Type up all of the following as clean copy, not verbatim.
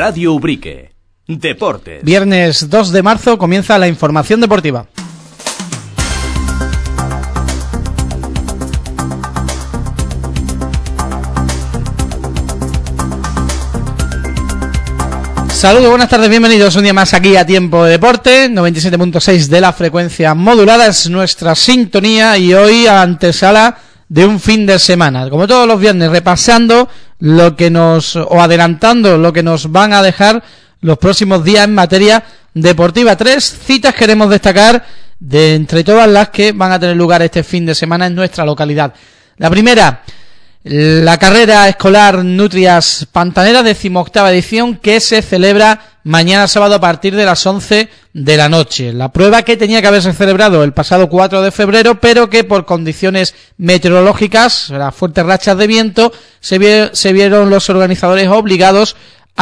Radio Ubrique. Deportes. Viernes 2 de marzo comienza la información deportiva. Saludos, buenas tardes, bienvenidos un día más aquí a Tiempo de Deporte, 97.6 de la frecuencia modulada, es nuestra sintonía y hoy antesala de un fin de semana, como todos los viernes, repasando adelantando lo que nos van a dejar los próximos días en materia deportiva. 3 citas queremos destacar de entre todas las que van a tener lugar este fin de semana en nuestra localidad. La primera, la carrera escolar Nutrias Pantanera, 18ª edición, que se celebra mañana sábado a partir de las 11 de la noche. La prueba que tenía que haberse celebrado el pasado 4 de febrero, pero que por condiciones meteorológicas, las fuertes rachas de viento, se vieron los organizadores obligados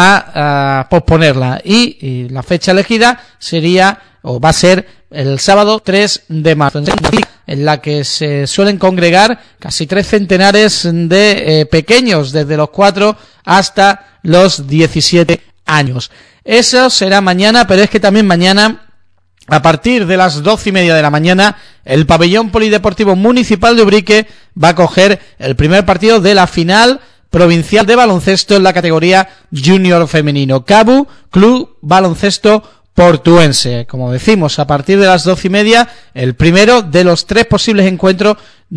a posponerla. Y la fecha elegida va a ser el sábado 3 de marzo, en la que se suelen congregar casi 3 centenares de pequeños, desde los 4 hasta los 17 años. Eso será mañana, pero es que también mañana, a partir de las 12:30 de la mañana, el pabellón polideportivo municipal de Ubrique va a coger el primer partido de la final provincial de baloncesto en la categoría junior femenino. CABU, Club Baloncesto Portuense. Como decimos, a partir de las 12:30, el primero de los 3 posibles encuentros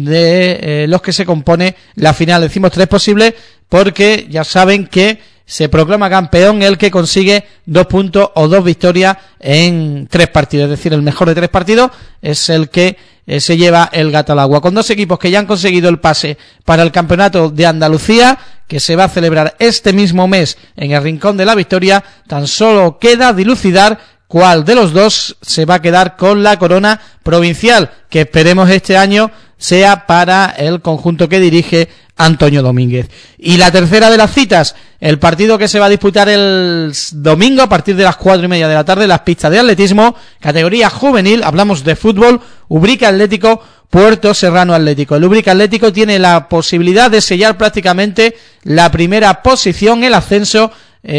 de los que se compone la final. Decimos 3 posibles porque ya saben que se proclama campeón el que consigue 2 puntos o 2 victorias en 3 partidos. Es decir, el mejor de 3 partidos es el que se lleva el gato al agua. Con 2 equipos que ya han conseguido el pase para el campeonato de Andalucía, que se va a celebrar este mismo mes en el Rincón de la Victoria, tan solo queda dilucidar cuál de los dos se va a quedar con la corona provincial, que esperemos este año sea para el conjunto que dirige Antonio Domínguez. Y la tercera de las citas, el partido que se va a disputar el domingo a partir de las 4:30 de la tarde en las pistas de atletismo, categoría juvenil, hablamos de fútbol, Ubrique Atlético, Puerto Serrano Atlético. El Ubrique Atlético tiene la posibilidad de sellar prácticamente la primera posición, el ascenso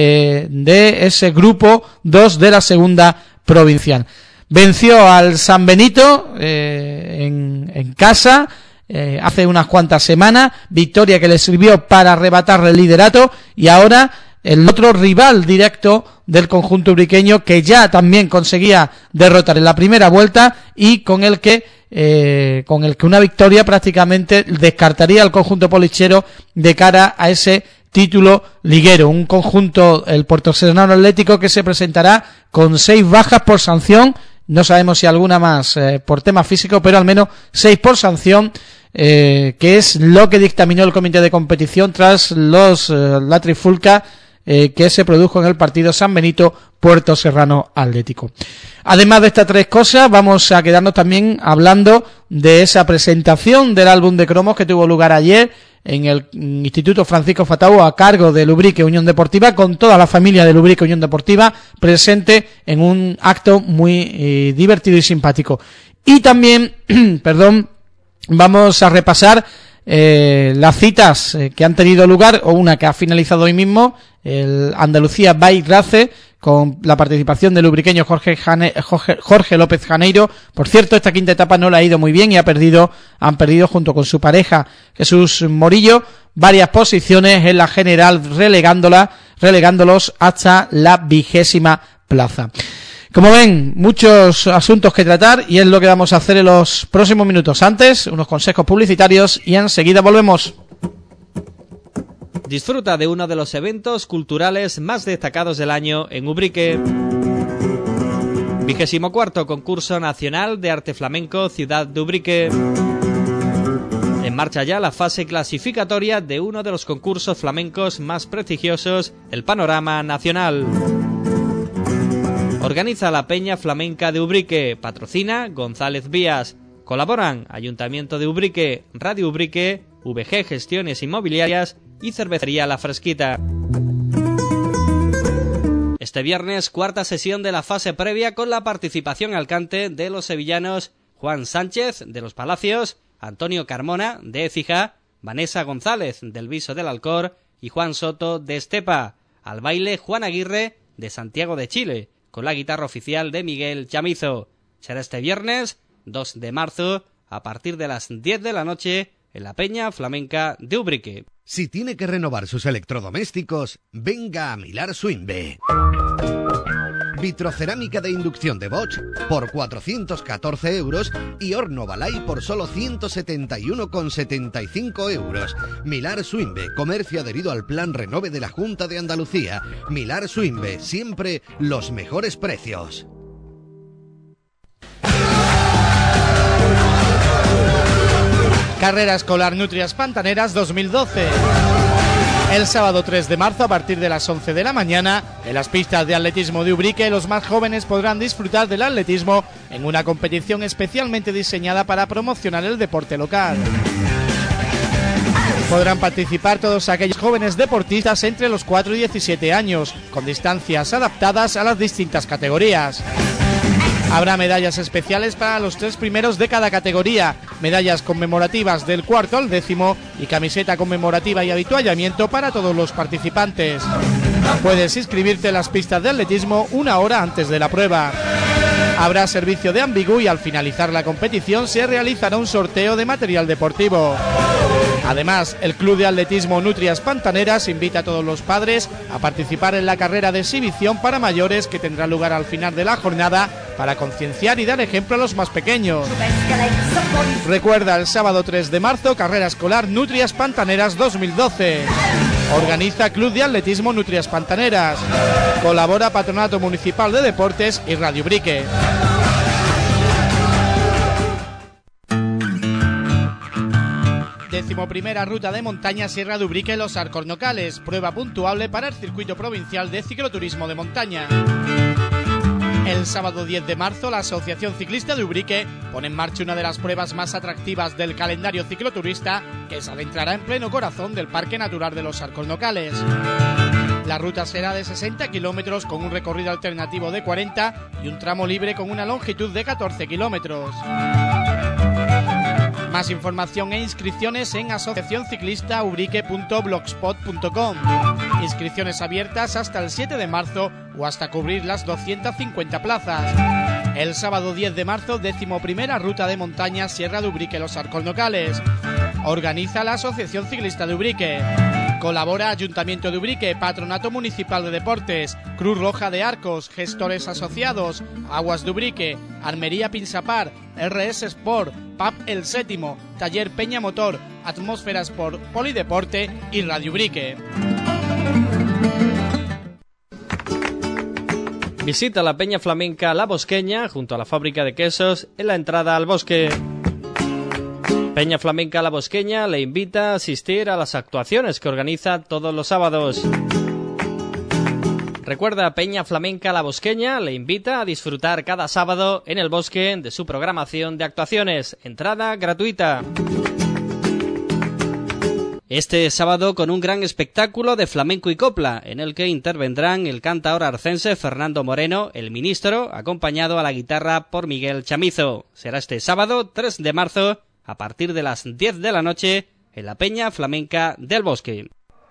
de ese grupo 2 de la segunda provincial. Venció al San Benito en casa hace unas cuantas semanas, victoria que le sirvió para arrebatarle el liderato, y ahora el otro rival directo del conjunto ubriqueño, que ya también conseguía derrotar en la primera vuelta y con el que una victoria prácticamente descartaría al conjunto polichero de cara a ese título liguero. Un conjunto, el Puerto Serrano Atlético, que se presentará con 6 bajas por sanción, no sabemos si alguna más por tema físico, pero al menos 6 por sanción, que es lo que dictaminó el comité de competición tras la trifulca que se produjo en el partido San Benito Puerto Serrano Atlético. Además de estas 3 cosas, vamos a quedarnos también hablando de esa presentación del álbum de cromos que tuvo lugar ayer en el Instituto Francisco Fatau a cargo de Ubrique Unión Deportiva, con toda la familia de Ubrique Unión Deportiva presente en un acto muy divertido y simpático. Y también, vamos a repasar las citas que han tenido lugar, o una que ha finalizado hoy mismo, el Andalucía Bike Race, con la participación del ubriqueño Jorge López Janeiro. Por cierto, esta quinta etapa no le ha ido muy bien y han perdido junto con su pareja Jesús Morillo varias posiciones en la general, relegándolos hasta la 20ª plaza. Como ven, muchos asuntos que tratar y es lo que vamos a hacer en los próximos minutos. Antes, unos consejos publicitarios y enseguida volvemos. Disfruta de uno de los eventos culturales más destacados del año en Ubrique. 24º Concurso Nacional de Arte Flamenco Ciudad de Ubrique. En marcha ya la fase clasificatoria de uno de los concursos flamencos más prestigiosos, el Panorama Nacional. Organiza la Peña Flamenca de Ubrique, patrocina González Vías. Colaboran Ayuntamiento de Ubrique, Radio Ubrique, VG Gestiones Inmobiliarias y Cervecería La Fresquita. Este viernes, 4ª sesión de la fase previa con la participación al cante de los sevillanos Juan Sánchez de Los Palacios, Antonio Carmona de Écija, Vanessa González del Viso del Alcor y Juan Soto de Estepa. al baile Juan Aguirre de Santiago de Chile, con la guitarra oficial de Miguel Chamizo. Será este viernes 2 de marzo a partir de las 10 de la noche en la Peña Flamenca de Ubrique. Si tiene que renovar sus electrodomésticos, venga a Millar Swinbe. Vitrocerámica de inducción de Bosch por 414 euros y horno Balay por solo 171,75 euros. Millar Swinbe, comercio adherido al Plan Renove de la Junta de Andalucía. Millar Swinbe, siempre los mejores precios. Carrera escolar Nutrias Pantaneras 2012. El sábado 3 de marzo a partir de las 11 de la mañana, en las pistas de atletismo de Ubrique, los más jóvenes podrán disfrutar del atletismo en una competición especialmente diseñada para promocionar el deporte local. Podrán participar todos aquellos jóvenes deportistas entre los 4 y 17 años, con distancias adaptadas a las distintas categorías. Habrá medallas especiales para los 3 primeros de cada categoría, medallas conmemorativas del 4 al 10º y camiseta conmemorativa y habituallamiento para todos los participantes. Puedes inscribirte en las pistas de atletismo 1 hora antes de la prueba. Habrá servicio de ambigú y al finalizar la competición se realizará un sorteo de material deportivo. Además, el Club de Atletismo Nutrias Pantaneras invita a todos los padres a participar en la carrera de exhibición para mayores que tendrá lugar al final de la jornada para concienciar y dar ejemplo a los más pequeños. Recuerda, el sábado 3 de marzo, carrera escolar Nutrias Pantaneras 2012. Organiza Club de Atletismo Nutrias Pantaneras. Colabora Patronato Municipal de Deportes y Radio Ubrique. Decimoprimera ruta de montaña Sierra de Ubrique Los Alcornocales, prueba puntuable para el circuito provincial de cicloturismo de montaña. El sábado 10 de marzo, la Asociación Ciclista de Ubrique pone en marcha una de las pruebas más atractivas del calendario cicloturista, que se adentrará en pleno corazón del Parque Natural de Los Alcornocales. La ruta será de 60 kilómetros con un recorrido alternativo de 40 y un tramo libre con una longitud de 14 kilómetros. Más información e inscripciones en asociacionciclistaubrique.blogspot.com. Inscripciones abiertas hasta el 7 de marzo o hasta cubrir las 250 plazas. El sábado 10 de marzo, 11ª ruta de montaña Sierra de Ubrique Los Alcornocales. Organiza la Asociación Ciclista de Ubrique. Colabora Ayuntamiento de Ubrique, Patronato Municipal de Deportes, Cruz Roja de Arcos, Gestores Asociados, Aguas de Ubrique, Armería Pinsapar, RS Sport, PAP El Séptimo, Taller Peña Motor, Atmósfera Sport, Polideporte y Radio Ubrique. Visita la Peña Flamenca La Bosqueña junto a la fábrica de quesos en la entrada al bosque. Peña Flamenca La Bosqueña le invita a asistir a las actuaciones que organiza todos los sábados. Recuerda, Peña Flamenca La Bosqueña le invita a disfrutar cada sábado en el bosque de su programación de actuaciones. Entrada gratuita. Este sábado con un gran espectáculo de flamenco y copla, en el que intervendrán el cantaor arcense Fernando Moreno, el ministro, acompañado a la guitarra por Miguel Chamizo. Será este sábado 3 de marzo a partir de las 10 de la noche en la Peña Flamenca del Bosque.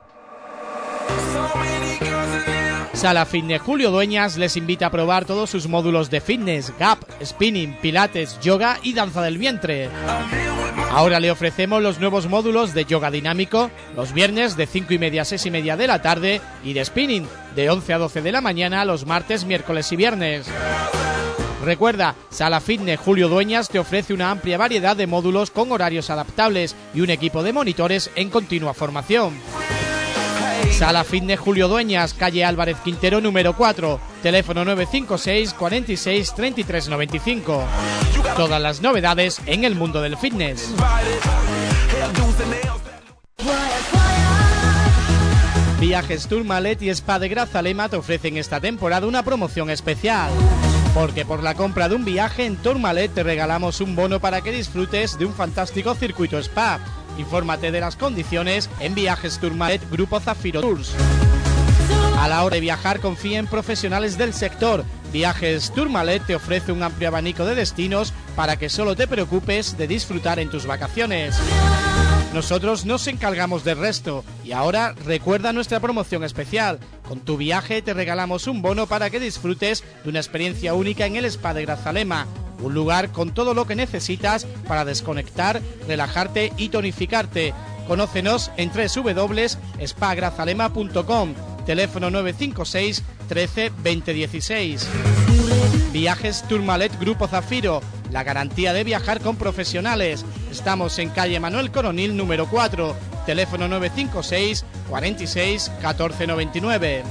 Sala Fitness Julio Dueñas les invita a probar todos sus módulos de fitness, gap, spinning, pilates, yoga y danza del vientre. Ahora le ofrecemos los nuevos módulos de yoga dinámico los viernes de 5:30 a 6:30 de la tarde y de spinning de 11 a 12 de la mañana los martes, miércoles y viernes. Recuerda, Sala Fitness Julio Dueñas te ofrece una amplia variedad de módulos con horarios adaptables y un equipo de monitores en continua formación. Sala Fitness Julio Dueñas, calle Álvarez Quintero número 4, teléfono 956 46 33 95. Todas las novedades en el mundo del fitness. Viajes Tourmalet y Spa de Grazalema te ofrecen esta temporada una promoción especial. Porque por la compra de un viaje en Tourmalet te regalamos un bono para que disfrutes de un fantástico circuito spa. Infórmate de las condiciones en Viajes Tourmalet Grupo Zafiro Tours. A la hora de viajar, confía en profesionales del sector. Viajes Tourmalet te ofrece un amplio abanico de destinos para que solo te preocupes de disfrutar en tus vacaciones. Nosotros nos encargamos del resto. Y ahora recuerda nuestra promoción especial. Con tu viaje te regalamos un bono para que disfrutes de una experiencia única en el Spa de Grazalema. Un lugar con todo lo que necesitas para desconectar, relajarte y tonificarte. Conócenos en www.spagrazalema.com. Teléfono 956 13 20 16. Viajes Tourmalet Grupo Zafiro, la garantía de viajar con profesionales. Estamos en calle Manuel Coronil número 4, teléfono 956 46 14 99.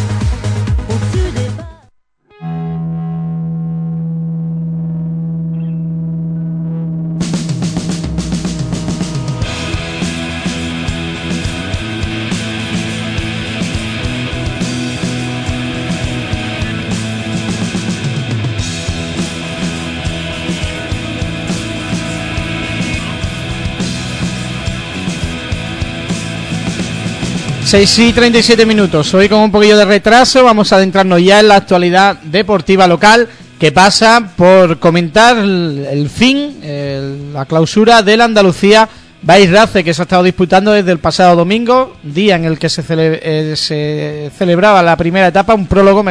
Seis y 37 minutos, hoy con un poquillo de retraso vamos a adentrarnos ya en la actualidad deportiva local, que pasa por comentar el fin, la clausura del Andalucía Bike Race, que se ha estado disputando desde el pasado domingo, día en el que se celebraba la primera etapa, un prólogo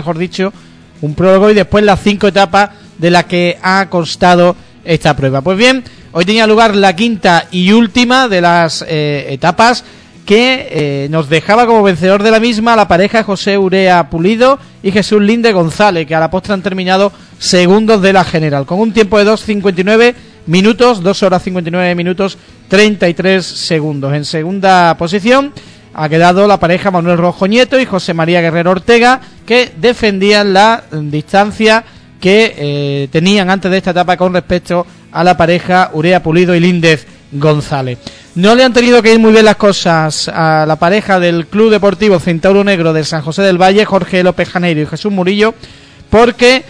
y después las 5 etapas de las que ha constado esta prueba. Pues bien, hoy tenía lugar la quinta y última de las etapas, que nos dejaba como vencedor de la misma la pareja José Urea Pulido y Jesús Linde González, que a la postre han terminado segundos de la general, con un tiempo de 2:59 minutos, 2 horas 59 minutos 33 segundos. En segunda posición ha quedado la pareja Manuel Rojo Nieto y José María Guerrero Ortega, que defendían la distancia que tenían antes de esta etapa con respecto a la pareja Urea Pulido y Líndez González. No le han tenido que ir muy bien las cosas a la pareja del Club Deportivo Centauro Negro de San José del Valle, Jorge López Janeiro y Jesús Murillo, porque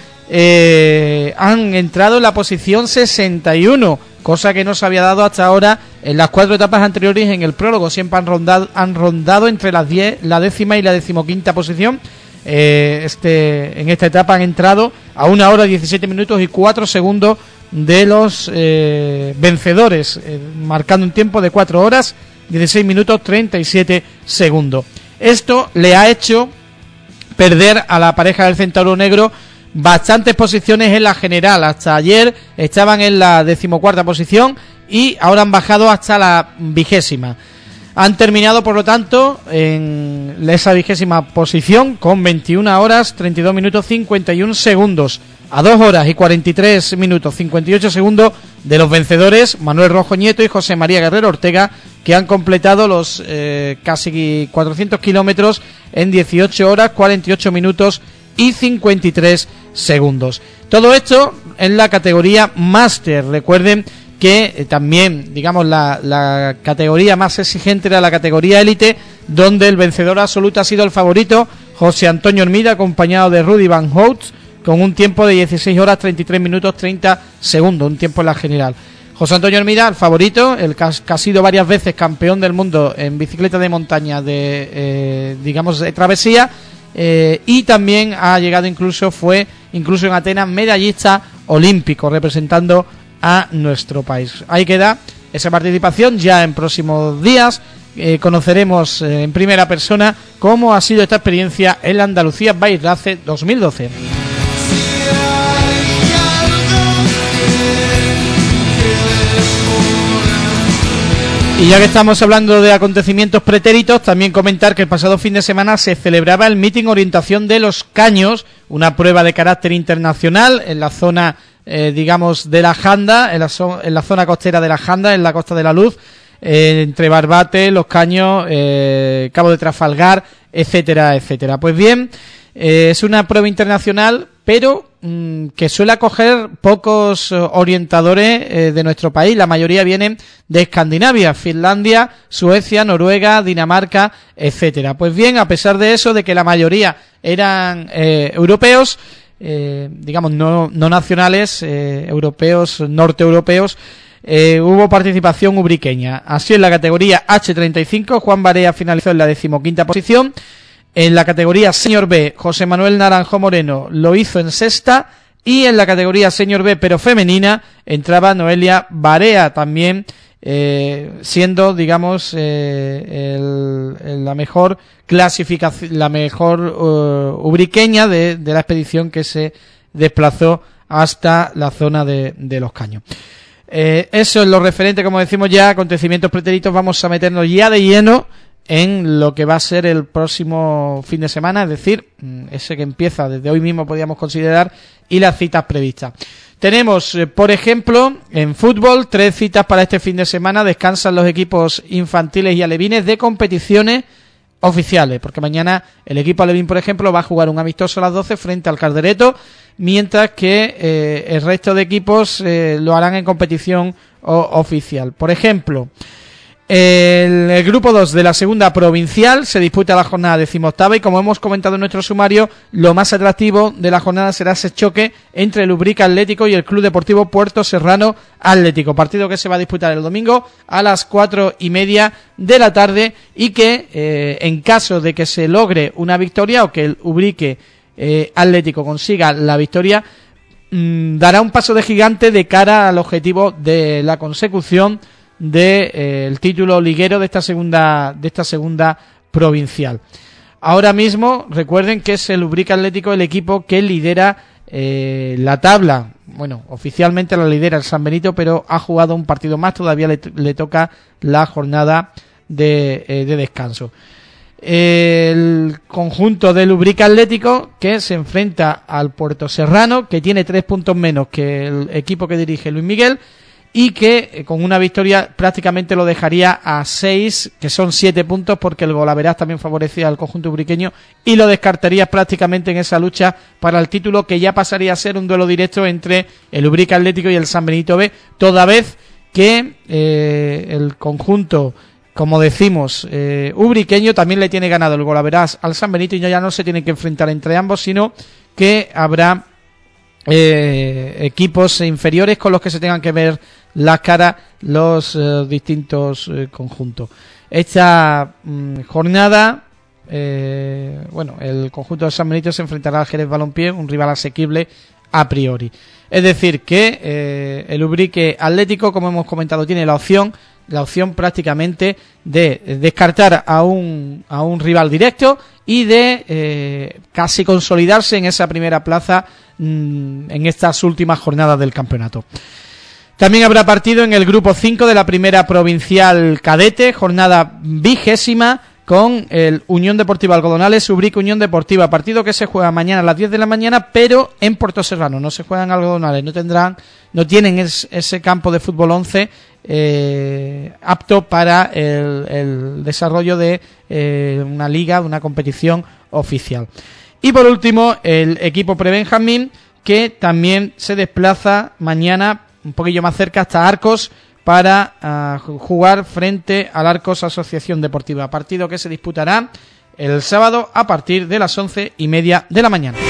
han entrado en la posición 61, cosa que no se había dado hasta ahora en las 4 etapas anteriores en el prólogo. Siempre han rondado entre las 10, la 10ª y la 15ª posición. En esta etapa han entrado a 1 hora 17 minutos y 4 segundos de los vencedores, marcando un tiempo de 4 horas 16 minutos 37 segundos. Esto le ha hecho perder a la pareja del Centauro Negro bastantes posiciones en la general. Hasta ayer estaban en la 14ª posición y ahora han bajado hasta la 20ª. Han terminado, por lo tanto, en esa 20ª posición con 21 horas 32 minutos 51 segundos, a 2 horas y 43 minutos 58 segundos de los vencedores Manuel Rojo Nieto y José María Guerrero Ortega, que han completado los casi 400 kilómetros en 18 horas 48 minutos y 53 segundos. Todo esto en la categoría Máster. Recuerden que también, digamos, la categoría más exigente era la categoría élite, donde el vencedor absoluto ha sido el favorito José Antonio Hermida, acompañado de Rudy Van Hout, con un tiempo de 16 horas 33 minutos 30 segundos, un tiempo en la general. José Antonio Hermida, el favorito, el que ha sido varias veces campeón del mundo en bicicleta de montaña de travesía, y también ha llegado fue incluso en Atenas medallista olímpico representando a nuestro país. Ahí queda esa participación. Ya en próximos días conoceremos en primera persona cómo ha sido esta experiencia en la Andalucía Bike Race 2012. Y ya que estamos hablando de acontecimientos pretéritos, también comentar que el pasado fin de semana se celebraba el Meeting Orientación de los Caños, una prueba de carácter internacional en la zona, de la Janda, en la zona costera de la Janda, en la Costa de la Luz, entre Barbate, Los Caños, Cabo de Trafalgar, etcétera, etcétera. Pues bien, es una prueba internacional, pero que suele acoger pocos orientadores de nuestro país. La mayoría vienen de Escandinavia, Finlandia, Suecia, Noruega, Dinamarca, etcétera. Pues bien, a pesar de eso, de que la mayoría eran europeos, no nacionales, europeos, norteeuropeos, hubo participación ubriqueña. Así, en la categoría H35, Juan Barea finalizó en la 15ª posición. En la categoría Senior B, José Manuel Naranjo Moreno lo hizo en 6ª, y en la categoría Senior B, pero femenina, entraba Noelia Barea también siendo, digamos, la mejor clasificación, la mejor ubriqueña de la expedición que se desplazó hasta la zona de Los Caños. Eso es lo referente, como decimos ya, acontecimientos pretéritos. Vamos a meternos ya de lleno en lo que va a ser el próximo fin de semana, es decir, ese que empieza desde hoy mismo, podríamos considerar, y las citas previstas. Tenemos, por ejemplo, en fútbol, 3 citas para este fin de semana. Descansan los equipos infantiles y alevines de competiciones oficiales, porque mañana el equipo alevín, por ejemplo, va a jugar un amistoso a las 12 frente al Caldereto, mientras que el resto de equipos lo harán en competición oficial. Por ejemplo, el grupo 2 de la segunda provincial se disputa la jornada 18ª y, como hemos comentado en nuestro sumario, lo más atractivo de la jornada será ese choque entre el Ubrique Atlético y el Club Deportivo Puerto Serrano Atlético, partido que se va a disputar el domingo a las 4:30 de la tarde y que en caso de que se logre una victoria o que el Ubrique Atlético consiga la victoria, dará un paso de gigante de cara al objetivo de la consecución el título liguero de esta segunda provincial. Ahora mismo recuerden que es el Ubrique Atlético el equipo que lidera la tabla. Bueno, oficialmente la lidera el San Benito, pero ha jugado un partido más, todavía le toca la jornada de descanso. El conjunto del Ubrique Atlético, que se enfrenta al Puerto Serrano, que tiene 3 puntos menos que el equipo que dirige Luis Miguel, y que con una victoria prácticamente lo dejaría a 6, que son 7 puntos, porque el golaveraz también favorecía al conjunto ubriqueño, y lo descartaría prácticamente en esa lucha para el título, que ya pasaría a ser un duelo directo entre el Ubrique Atlético y el San Benito B, toda vez que el conjunto, como decimos, ubriqueño también le tiene ganado el golaveraz al San Benito, y ya no se tienen que enfrentar entre ambos, sino que habrá equipos inferiores con los que se tengan que ver las caras los distintos conjuntos. Esta jornada, el conjunto de San Benito se enfrentará al Jerez Balompié, un rival asequible a priori. Es decir, que el Ubrique Atlético, como hemos comentado, tiene la opción prácticamente de descartar a un rival directo y de casi consolidarse en esa primera plaza en estas últimas jornadas del campeonato. También habrá partido en el grupo 5 de la primera provincial cadete, jornada 20ª, con el Unión Deportiva Algodonales, Ubrique Unión Deportiva, partido que se juega mañana a las 10 de la mañana, pero en Puerto Serrano, no se juega en Algodonales, no tienen ese campo de fútbol 11 apto para el desarrollo de una liga, de una competición oficial. Y por último, el equipo Prebenjamín, que también se desplaza mañana un poquillo más cerca hasta Arcos para jugar frente al Arcos Asociación Deportiva, partido que se disputará el sábado a partir de las 11:30 de la mañana.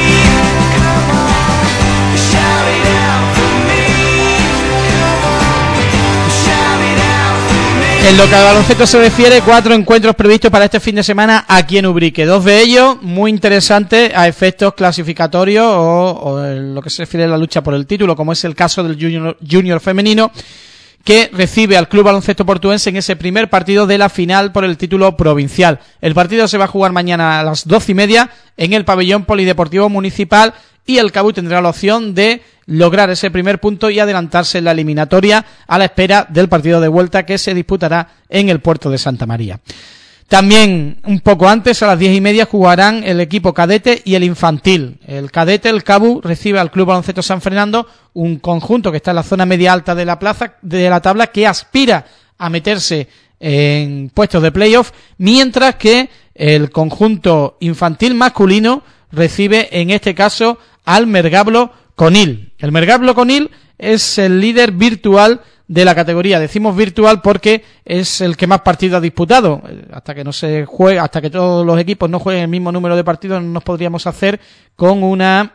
En lo que al baloncesto se refiere, 4 encuentros previstos para este fin de semana aquí en Ubrique. 2 de ellos muy interesantes a efectos clasificatorios o en lo que se refiere a la lucha por el título, como es el caso del junior femenino, que recibe al Club Baloncesto Portuense en ese primer partido de la final por el título provincial. El partido se va a jugar mañana a las 12:30 en el pabellón polideportivo municipal, y el CABU tendrá la opción de lograr ese primer punto y adelantarse en la eliminatoria a la espera del partido de vuelta que se disputará en el puerto de Santa María. También un poco antes, a las 10:30, jugarán el equipo cadete y el infantil. El cadete, el CABU, recibe al Club Baloncesto San Fernando, un conjunto que está en la zona media alta de la tabla, que aspira a meterse en puestos de playoff, mientras que el conjunto infantil masculino recibe en este caso al Mergablo Conil. El Mergablo Conil es el líder virtual de la categoría. Decimos virtual porque es el que más partidos ha disputado. Hasta que no se juegue, hasta que todos los equipos no jueguen el mismo número de partidos, no nos podríamos hacer con una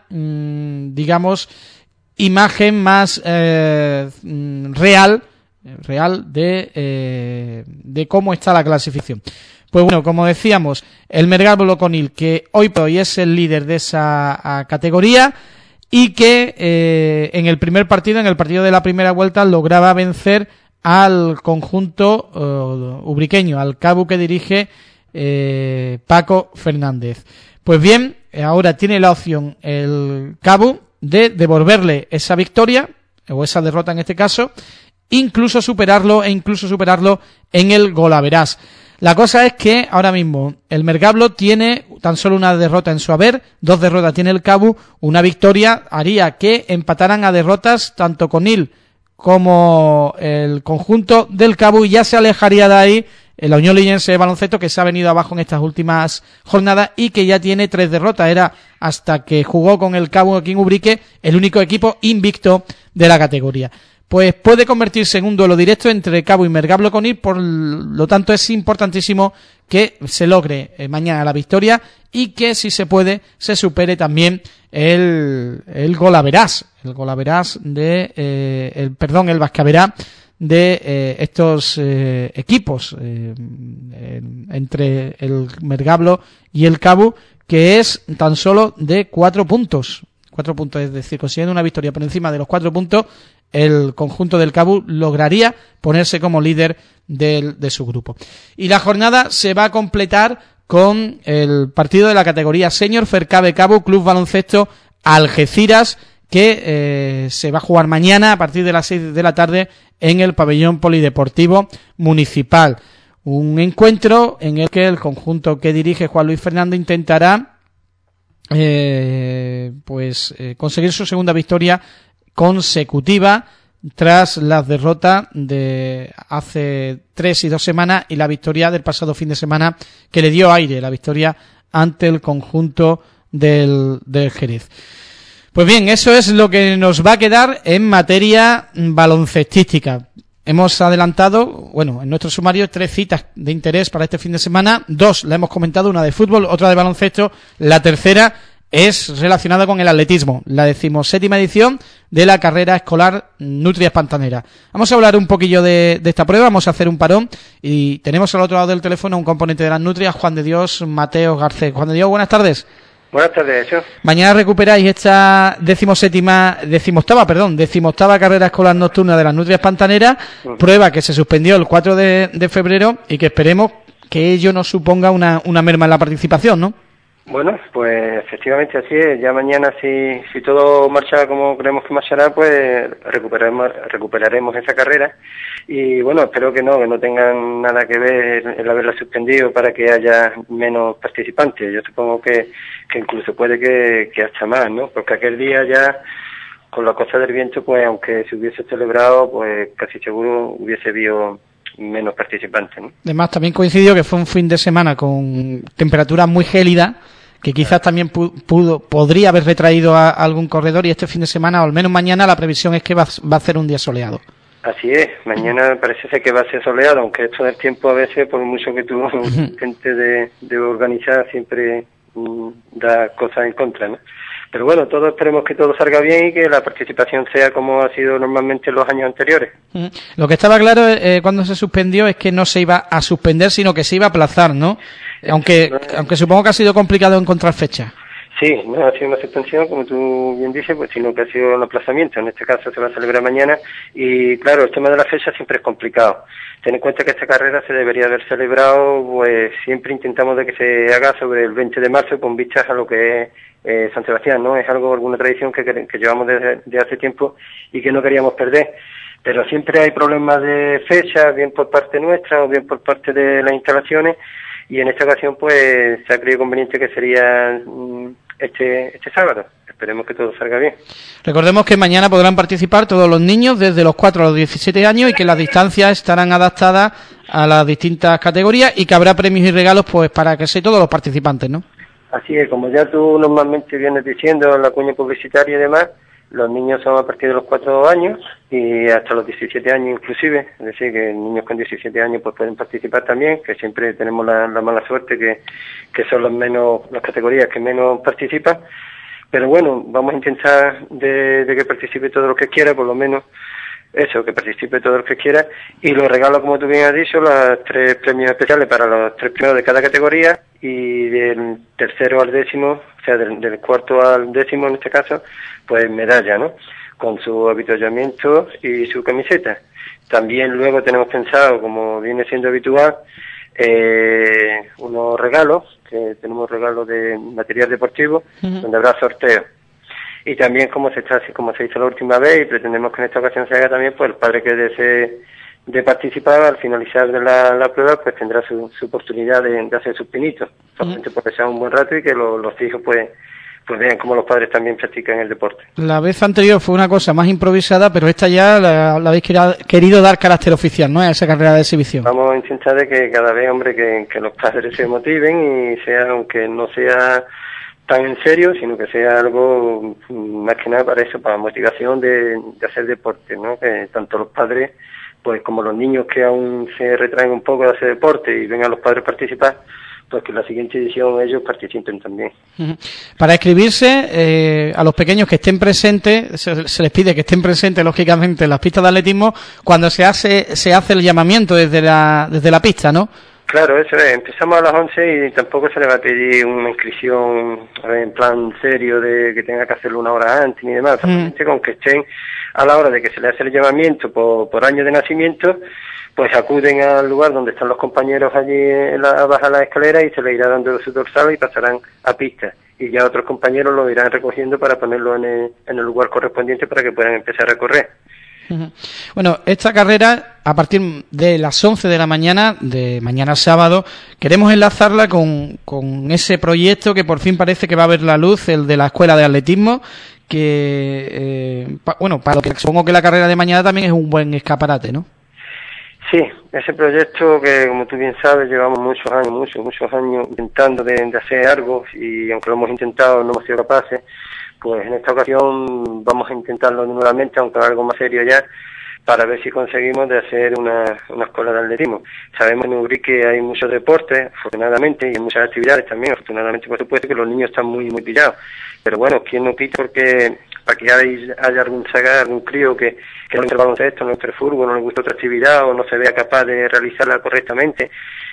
imagen más real de cómo está la clasificación. Pues bueno, como decíamos, el Mergablo Conil, que hoy por hoy es el líder de esa categoría, y que en el primer partido, en el partido de la primera vuelta, lograba vencer al conjunto ubriqueño, al CABU que dirige Paco Fernández. Pues bien, ahora tiene la opción el CABU de devolverle esa victoria, o esa derrota en este caso, incluso superarlo en el golaverás. La cosa es que ahora mismo el Mergablo tiene tan solo una derrota en su haber, 2 derrotas tiene el CABU, una victoria haría que empataran a derrotas tanto Conil como el conjunto del CABU, y ya se alejaría de ahí la Unión Lillense de Baloncesto, que se ha venido abajo en estas últimas jornadas y que ya tiene 3 derrotas. Era, hasta que jugó con el CABU aquí en Ubrique, el único equipo invicto de la categoría. Pues puede convertirse en un duelo directo entre CABU y Mergablo Conil, por lo tanto es importantísimo que se logre mañana la victoria y que, si se puede, se supere también el golaverás de el Vascaverá de estos equipos entre el Mergablo y el CABU, que es tan solo de 4 puntos. 4 puntos, es decir, consiguiendo una victoria por encima de los 4 puntos, el conjunto del CABU lograría ponerse como líder de su grupo. Y la jornada se va a completar con el partido de la categoría senior, Fercabe CABU, Club Baloncesto Algeciras, que se va a jugar mañana a partir de las 6 de la tarde en el pabellón polideportivo municipal. Un encuentro en el que el conjunto que dirige Juan Luis Fernández intentará conseguir su segunda victoria consecutiva tras las derrotas de hace 3 y 2 semanas y la victoria del pasado fin de semana, que le dio aire, la victoria ante el conjunto del Jerez. Pues bien, eso es lo que nos va a quedar en materia baloncestística. Hemos adelantado, en nuestro sumario, 3 citas de interés para este fin de semana. 2 la hemos comentado, una de fútbol, otra de baloncesto. La tercera es relacionada con el atletismo, la 17ª edición de la carrera escolar Nutrias Pantanera. Vamos a hablar un poquillo de esta prueba, vamos a hacer un parón y tenemos al otro lado del teléfono un componente de las Nutrias, Juan de Dios Mateo Garcés. Juan de Dios, buenas tardes. Buenas tardes, Jesús. Mañana recuperáis esta 18ª carrera escolar nocturna de las Nutrias Pantaneras, prueba que se suspendió el 4 de febrero y que esperemos que ello no suponga una merma en la participación, ¿no? Bueno, pues efectivamente así es. Ya mañana, si todo marcha como creemos que marchará, pues recuperaremos esa carrera. Y bueno, espero que no tengan nada que ver el haberla suspendido para que haya menos participantes. Yo supongo que incluso puede que hasta más, ¿no? Porque aquel día ya, con la cosa del viento, pues aunque se hubiese celebrado, pues casi seguro hubiese habido menos participantes, ¿no? Además, también coincidió que fue un fin de semana con temperaturas muy gélidas, que quizás también podría haber retraído a algún corredor, y este fin de semana, o al menos mañana, la previsión es que va a ser un día soleado. Así es, mañana parece ser que va a ser soleado, aunque esto del tiempo a veces, por mucho que tú intentes de organizar, siempre da cosas en contra, ¿no? Pero bueno, todos esperemos que todo salga bien y que la participación sea como ha sido normalmente en los años anteriores. Lo que estaba claro cuando se suspendió es que no se iba a suspender, sino que se iba a aplazar, ¿no? Aunque supongo que ha sido complicado encontrar fecha. Sí, no ha sido una suspensión, como tú bien dices, pues sino que ha sido un aplazamiento. En este caso se va a celebrar mañana y claro, el tema de la fecha siempre es complicado. Ten en cuenta que esta carrera se debería haber celebrado, pues siempre intentamos de que se haga sobre el 20 de marzo con vistas a lo que es San Sebastián, ¿no? Es alguna tradición que llevamos desde hace tiempo y que no queríamos perder. Pero siempre hay problemas de fecha, bien por parte nuestra o bien por parte de las instalaciones, y en esta ocasión pues se ha creído conveniente que sería este sábado. Esperemos que todo salga bien. Recordemos que mañana podrán participar todos los niños desde los 4 a los 17 años y que las distancias estarán adaptadas a las distintas categorías y que habrá premios y regalos pues para que todos los participantes, ¿no? Así es, como ya tú normalmente vienes diciendo en la cuña publicitaria y demás, los niños son a partir de los 4 años y hasta los 17 años inclusive, es decir, que niños con 17 años pues pueden participar también, que siempre tenemos la mala suerte que son las categorías que menos participan, pero bueno, vamos a intentar de que participe todo lo que quiera, por lo menos eso, que participe todo el que quiera, y los regalos, como tú bien has dicho, los 3 premios especiales para los 3 primeros de cada categoría, y del tercero al décimo, o sea, del cuarto al décimo en este caso, pues medalla, ¿no? con su avituallamiento y su camiseta. También luego tenemos pensado, como viene siendo habitual, unos regalos, que tenemos regalos de material deportivo, donde habrá sorteos. Y también como se hizo la última vez, y pretendemos que en esta ocasión se haga también, pues el padre que desee de participar al finalizar de la prueba, pues tendrá su oportunidad de hacer sus pinitos, solamente porque sea un buen rato y que los hijos pues vean cómo los padres también practican el deporte. La vez anterior fue una cosa más improvisada, pero esta ya la habéis querido dar carácter oficial, ¿no?, a esa carrera de exhibición. Vamos a intentar de que cada vez, hombre, que los padres se motiven y sea, aunque no sea tan en serio, sino que sea algo más que nada para eso, para motivación de hacer deporte, ¿no?, que tanto los padres pues como los niños que aún se retraen un poco de hacer deporte y ven a los padres participar, pues que en la siguiente edición ellos participen también. Para inscribirse, a los pequeños que estén presentes, se les pide que estén presentes, lógicamente, en las pistas de atletismo, cuando se hace el llamamiento desde la pista, ¿no? Claro, eso es. Empezamos a las 11 y tampoco se le va a pedir una inscripción en plan serio de que tenga que hacerlo una hora antes ni demás. Solamente con que estén a la hora de que se le hace el llamamiento por año de nacimiento, pues acuden al lugar donde están los compañeros allí abajo a la escalera y se les irá dando su dorsal y pasarán a pista. Y ya otros compañeros lo irán recogiendo para ponerlo en el lugar correspondiente para que puedan empezar a correr. Bueno, esta carrera, a partir de las 11 de la mañana, de mañana sábado, queremos enlazarla con ese proyecto que por fin parece que va a ver la luz, el de la Escuela de Atletismo, que, para lo que supongo que la carrera de mañana también es un buen escaparate, ¿no? Sí, ese proyecto que, como tú bien sabes, llevamos muchos años intentando de hacer algo, y aunque lo hemos intentado no hemos sido capaces. Pues en esta ocasión vamos a intentarlo nuevamente, aunque algo más serio ya, para ver si conseguimos de hacer una escuela de atletismo. Sabemos en Ubrique hay muchos deportes, afortunadamente, y muchas actividades también, afortunadamente, por supuesto, que los niños están muy pillados. Pero bueno, ¿quién no quita? Porque para que haya algún crío que no le guste el baloncesto, no le guste el fútbol, no le guste otra actividad, o no se vea capaz de realizarla correctamente,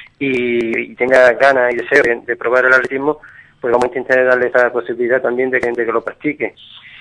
y tenga ganas y deseo de probar el atletismo, pues vamos a intentar darle esa posibilidad también de que lo practique.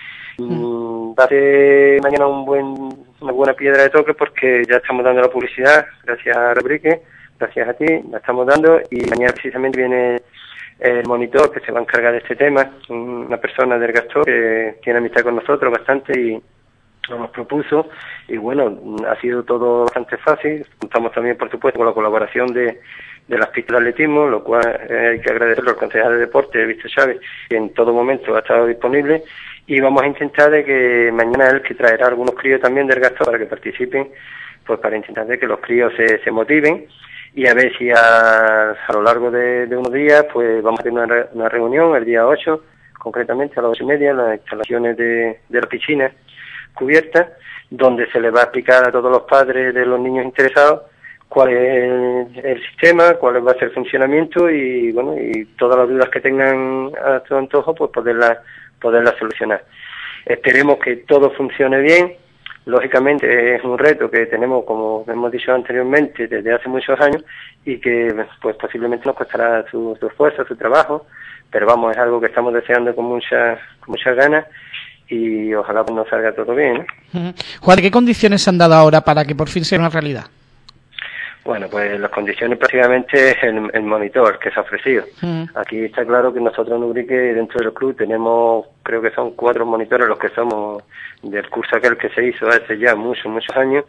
Va a ser mañana una buena piedra de toque, porque ya estamos dando la publicidad, gracias a Rubrique, gracias a ti, la estamos dando, y mañana precisamente viene el monitor que se va a encargar de este tema, una persona del Gastor que tiene amistad con nosotros bastante y nos propuso, y bueno, ha sido todo bastante fácil. Contamos también, por supuesto, con la colaboración de las pistas de atletismo, lo cual hay que agradecerlo al concejal de deporte, Víctor Chávez, que en todo momento ha estado disponible, y vamos a intentar de que mañana él que traerá algunos críos también del Gastor para que participen, pues para intentar de que los críos se motiven, y a ver si a lo largo de unos días pues vamos a tener una reunión el día 8, concretamente a las 8:30, en las instalaciones de la piscina cubierta, donde se les va a explicar a todos los padres de los niños interesados cuál es el sistema, cuál va a ser el funcionamiento, y bueno, y todas las dudas que tengan a su antojo, pues poderlas solucionar. Esperemos que todo funcione bien. Lógicamente es un reto que tenemos, como hemos dicho anteriormente, desde hace muchos años, y que pues posiblemente nos costará su esfuerzo, su trabajo, pero vamos, es algo que estamos deseando con muchas ganas, y ojalá pues nos salga todo bien, ¿no? Juan, ¿qué condiciones se han dado ahora para que por fin sea una realidad? Bueno, pues las condiciones prácticamente es el monitor que se ha ofrecido. Aquí está claro que nosotros en Ubrique, dentro del club, tenemos, creo que son 4 monitores los que somos del curso aquel que se hizo hace ya muchos años,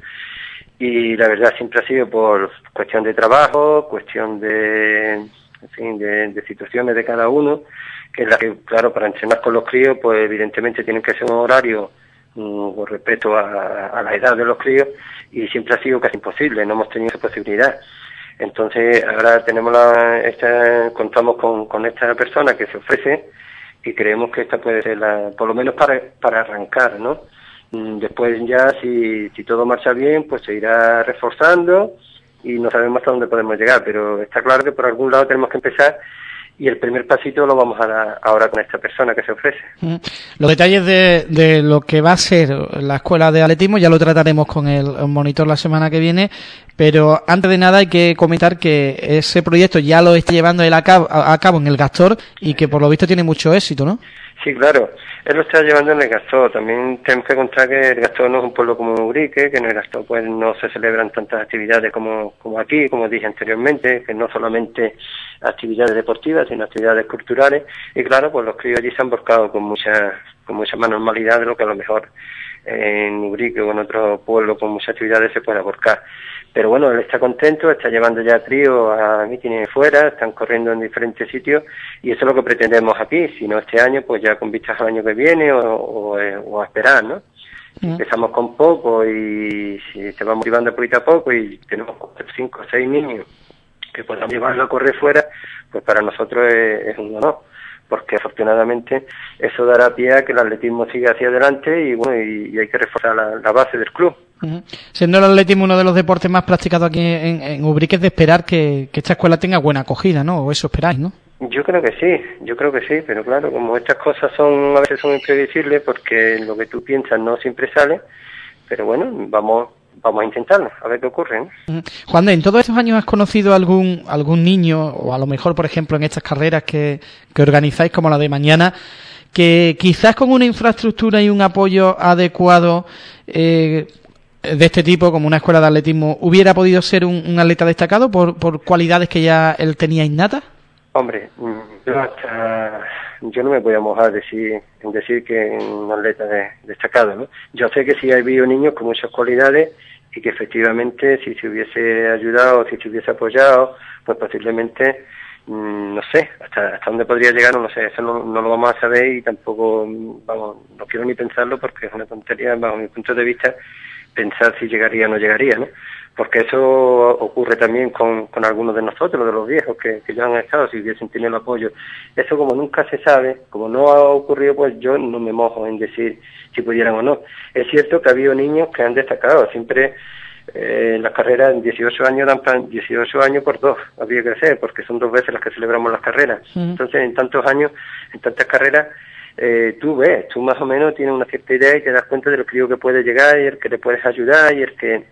y la verdad siempre ha sido por cuestión de trabajo, cuestión de situaciones de cada uno, que es la que, claro, para entrenar con los críos, pues evidentemente tienen que ser un horario con respecto a la edad de los críos, y siempre ha sido casi imposible, no hemos tenido esa posibilidad. Entonces ahora tenemos contamos con esta persona que se ofrece, y creemos que esta puede ser por lo menos para arrancar, ¿no? Después ya si todo marcha bien, pues se irá reforzando, y no sabemos hasta dónde podemos llegar, pero está claro que por algún lado tenemos que empezar, y el primer pasito lo vamos a dar ahora con esta persona que se ofrece. Los detalles de lo que va a ser la escuela de atletismo ya lo trataremos con el monitor la semana que viene, pero antes de nada hay que comentar que ese proyecto ya lo está llevando él a cabo en el Gastor, y que por lo visto tiene mucho éxito, ¿no? Sí, claro. Él lo está llevando en el Gastó. También tenemos que contar que el Gastó no es un pueblo como Ubrique, que en el Gastó pues no se celebran tantas actividades como aquí, como dije anteriormente, que no solamente actividades deportivas, sino actividades culturales. Y claro, pues los críos allí se han volcado con mucha más normalidad de lo que a lo mejor en Ubrique o en otro pueblo con muchas actividades se puede volcar. Pero bueno, él está contento, está llevando ya tríos a mítines fuera, están corriendo en diferentes sitios y eso es lo que pretendemos aquí, si no este año, pues ya con vistas al año que viene o a esperar, ¿no? Empezamos con poco y si se va motivando poquito a poco y tenemos 5 o 6 niños que podamos llevarlo a correr fuera, pues para nosotros es un honor, porque afortunadamente eso dará pie a que el atletismo siga hacia adelante y bueno, y hay que reforzar la base del club. Siendo el atletismo uno de los deportes más practicados aquí en Ubrique, es de esperar que esta escuela tenga buena acogida, ¿no? O eso esperáis, ¿no? Yo creo que sí, pero claro, como estas cosas a veces son imprevisibles, porque lo que tú piensas no siempre sale, pero bueno, vamos a intentarlo, a ver qué ocurre, ¿no? Juan, ¿en todos estos años has conocido algún niño, o a lo mejor, por ejemplo, en estas carreras que organizáis como la de mañana, que quizás con una infraestructura y un apoyo adecuado de este tipo, como una escuela de atletismo, hubiera podido ser un atleta destacado por cualidades que ya él tenía innatas? Hombre, yo no me voy a mojar en decir que un atleta destacado, ¿no? Yo sé que sí ha habido niños con muchas cualidades y que efectivamente si se hubiese ayudado, si se hubiese apoyado, pues posiblemente, no sé, hasta dónde podría llegar, no sé, eso no lo vamos a saber y tampoco, no quiero ni pensarlo porque es una tontería, bajo mi punto de vista, pensar si llegaría o no llegaría, ¿no? Porque eso ocurre también con algunos de nosotros, de los viejos que ya han estado, si hubiesen tenido el apoyo. Eso como nunca se sabe, como no ha ocurrido, pues yo no me mojo en decir si pudieran o no. Es cierto que ha habido niños que han destacado, siempre en las carreras en 18 años dan plan 18 años por 2, habría que hacer, porque son 2 veces las que celebramos las carreras. Entonces en tantos años, en tantas carreras, tú más o menos tienes una cierta idea y te das cuenta de lo que puede llegar y el que le puedes ayudar y el que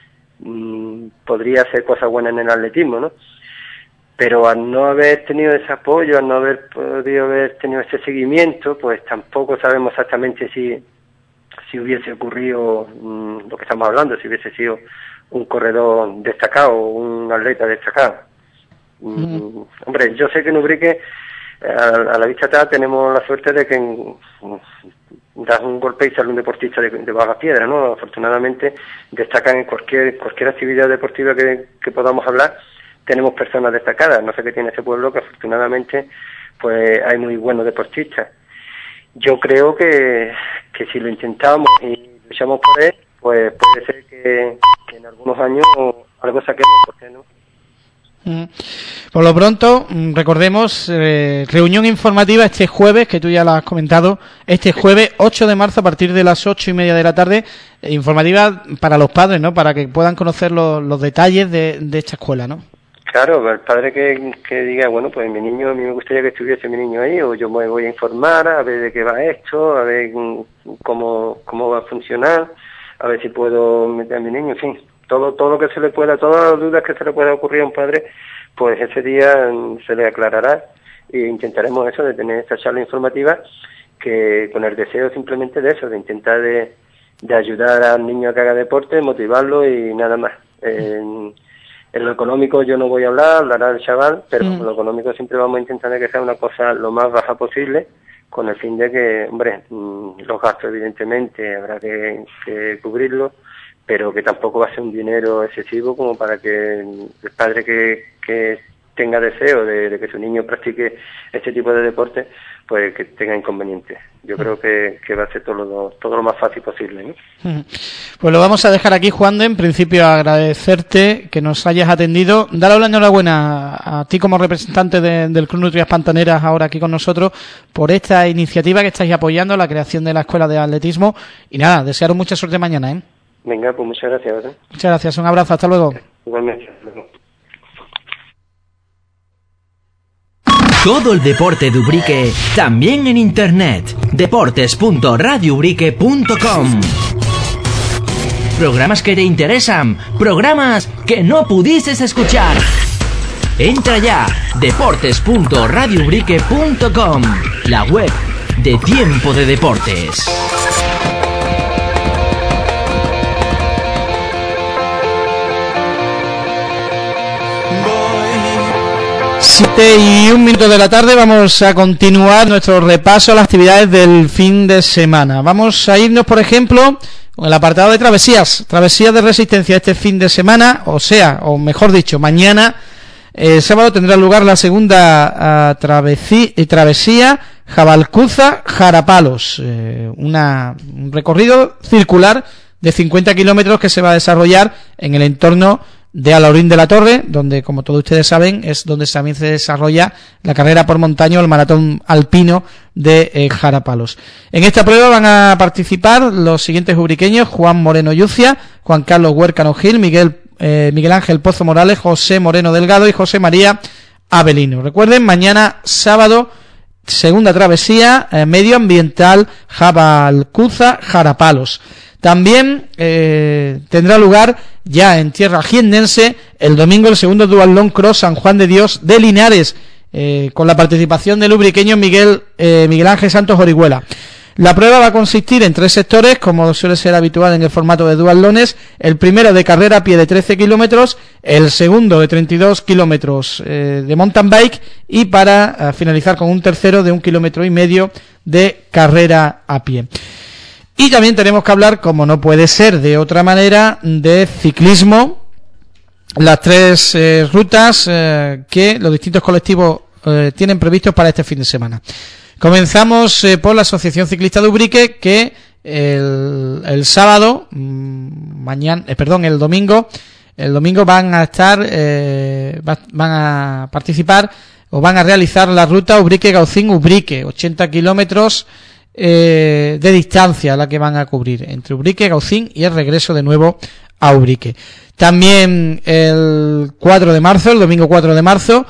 podría hacer cosas buenas en el atletismo, ¿no? Pero al no haber tenido ese apoyo, al no haber podido haber tenido ese seguimiento, pues tampoco sabemos exactamente si hubiese ocurrido lo que estamos hablando, si hubiese sido un corredor destacado o un atleta destacado. Hombre, yo sé que en Ubrique a la vista atrás tenemos la suerte de que das un golpe y sale un deportista de baja piedra, ¿no? Afortunadamente destacan en cualquier actividad deportiva que podamos hablar, tenemos personas destacadas. No sé qué tiene ese pueblo, que afortunadamente pues hay muy buenos deportistas. Yo creo que si lo intentamos y luchamos por él, pues puede ser que en algunos años algo saquemos, ¿por qué no? Por lo pronto, recordemos, reunión informativa este jueves, que tú ya lo has comentado, este jueves 8 de marzo a partir de las 8:30 de la tarde, informativa para los padres, ¿no? Para que puedan conocer los detalles de esta escuela, ¿no? Claro, el padre que diga, bueno, pues mi niño, a mí me gustaría que estuviese mi niño ahí, o yo me voy a informar, a ver de qué va esto, a ver cómo va a funcionar, a ver si puedo meter a mi niño, en fin. Todo lo que se le pueda, todas las dudas que se le pueda ocurrir a un padre, pues ese día se le aclarará e intentaremos eso, de tener esta charla informativa, que con el deseo simplemente de eso, de intentar de ayudar al niño a que haga deporte, motivarlo y nada más. En lo económico yo no voy a hablará el chaval, pero con lo económico siempre vamos a intentar que sea una cosa lo más baja posible, con el fin de que, hombre, los gastos evidentemente habrá que cubrirlos, pero que tampoco va a ser un dinero excesivo como para que el padre que tenga deseo de que su niño practique este tipo de deporte, pues que tenga inconvenientes. Yo creo que va a ser todo lo más fácil posible, ¿no? Pues lo vamos a dejar aquí, Juan de. En principio, agradecerte que nos hayas atendido. Darle la enhorabuena a ti como representante del Club Nutrias Pantaneras ahora aquí con nosotros por esta iniciativa que estáis apoyando, la creación de la Escuela de Atletismo. Y nada, desearos mucha suerte mañana, ¿eh? Venga, pues muchas gracias, ¿verdad? Muchas gracias, un abrazo, hasta luego. Igualmente, hasta luego. Todo el deporte de Ubrique también en internet. deportes.radioubrique.com. Programas que te interesan, programas que no pudiste escuchar. Entra ya, deportes.radioubrique.com, la web de Tiempo de Deportes. Siete y 1 minuto de la tarde, vamos a continuar nuestro repaso a las actividades del fin de semana. Vamos a irnos, por ejemplo, con el apartado de travesías de resistencia este fin de semana, o mejor dicho, mañana, sábado tendrá lugar la segunda travesía Jabalcuza-Jarapalos, un recorrido circular de 50 kilómetros que se va a desarrollar en el entorno de Alhaurín de la Torre, donde, como todos ustedes saben, es donde también se desarrolla la carrera por montaña o el maratón alpino de Jarapalos. En esta prueba van a participar los siguientes ubriqueños: Juan Moreno Yucia, Juan Carlos Huércano Gil, Miguel Ángel Pozo Morales, José Moreno Delgado y José María Avelino. Recuerden, mañana sábado, segunda travesía medioambiental Jabalcuza-Jarapalos. También tendrá lugar ya en tierra jiennense el domingo el segundo Duatlón Cross San Juan de Dios de Linares, con la participación del ubriqueño Miguel Ángel Santos Orihuela. La prueba va a consistir en 3 sectores, como suele ser habitual en el formato de duatlones: el primero de carrera a pie de 13 kilómetros, el segundo de 32 kilómetros de mountain bike, y para finalizar con un tercero de 1,5 kilómetros de carrera a pie. Y también tenemos que hablar, como no puede ser de otra manera, de ciclismo. Las 3 rutas que los distintos colectivos tienen previstos para este fin de semana. Comenzamos por la Asociación Ciclista de Ubrique, que el sábado, el domingo van a estar, van a participar o van a realizar la ruta Ubrique-Gaucín-Ubrique, 80 kilómetros de distancia la que van a cubrir entre Ubrique, Gaucín y el regreso de nuevo a Ubrique. También el domingo 4 de marzo,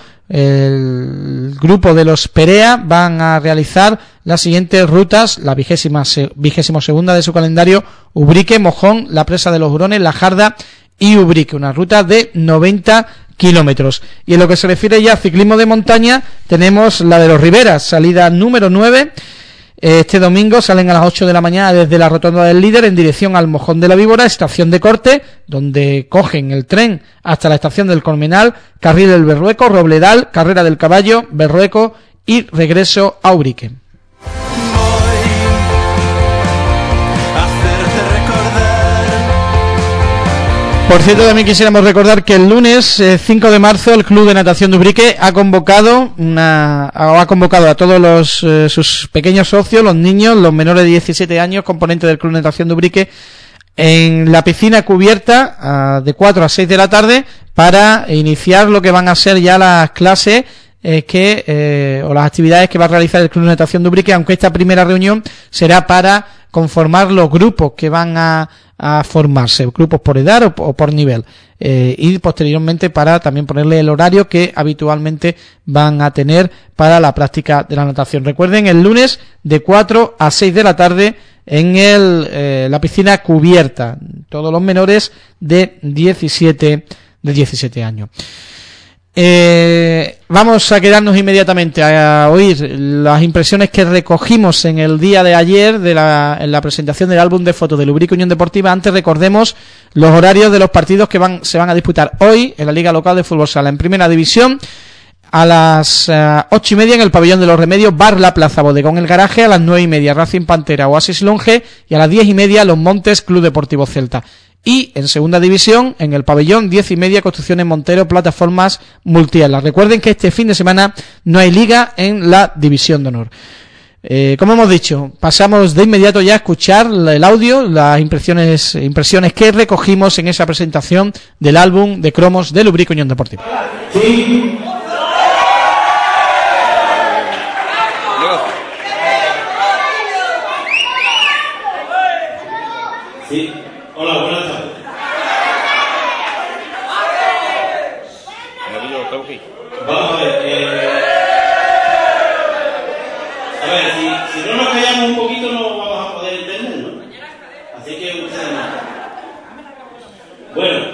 el grupo de los Perea van a realizar las siguientes rutas, la 22ª de su calendario: Ubrique, Mojón, la Presa de los Hurones, La Jarda y Ubrique, una ruta de 90 kilómetros. Y en lo que se refiere ya a ciclismo de montaña, tenemos la de los Riberas, salida número 9. Este domingo salen a las 8 de la mañana desde la Rotonda del Líder en dirección al Mojón de la Víbora, estación de corte, donde cogen el tren hasta la estación del Colmenal, Carril del Berrueco, Robledal, Carrera del Caballo, Berrueco y regreso a Ubrique. Por cierto, también quisiéramos recordar que el lunes 5 de marzo el Club de Natación de Ubrique ha convocado a todos sus pequeños socios, los niños, los menores de 17 años, componentes del Club de Natación de Ubrique, en la piscina cubierta de 4 a 6 de la tarde para iniciar lo que van a ser ya las clases o las actividades que va a realizar el Club de Natación de Ubrique, aunque esta primera reunión será para conformar los grupos que van a formarse, grupos por edad o por nivel, y posteriormente para también ponerle el horario que habitualmente van a tener para la práctica de la natación. Recuerden, el lunes de 4 a 6 de la tarde en la piscina cubierta, todos los menores de 17 años. Vamos a quedarnos inmediatamente a oír las impresiones que recogimos en el día de ayer en la presentación del álbum de fotos de Ubrique Unión Deportiva. Antes recordemos los horarios de los partidos que se van a disputar hoy en la Liga Local de Fútbol Sala. En Primera División, a las 8:30 en el Pabellón de los Remedios, Bar La Plaza Bodegón El Garaje; a las 9:30 Racing Pantera Oasis Longe; y a las 10:30 Los Montes Club Deportivo Celta. Y en Segunda División, en el Pabellón, 10:30 Construcciones Montero Plataformas Multialas. Recuerden que este fin de semana no hay liga en la División de Honor. Como hemos dicho, pasamos de inmediato ya a escuchar el audio, las impresiones que recogimos en esa presentación del álbum de cromos de Ubrique Unión Deportiva. Sí. Sí. Hola, buenas tardes. Vamos a ver, si no nos callamos un poquito no vamos a poder entender, ¿no? Así que ustedes no. Bueno,